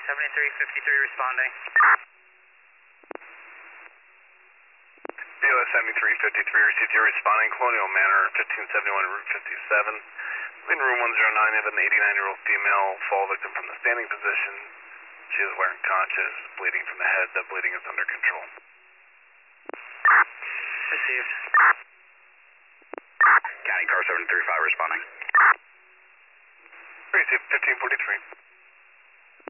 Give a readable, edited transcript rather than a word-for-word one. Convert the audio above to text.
7353 responding. BOS 7353 received your responding Colonial Manor, 1571 Route 57. In room 109, have an 89-year-old female fall victim from the standing position. She is aware and conscious, bleeding from the head. The bleeding is under control. Received. County Car 735 responding. Received 1543.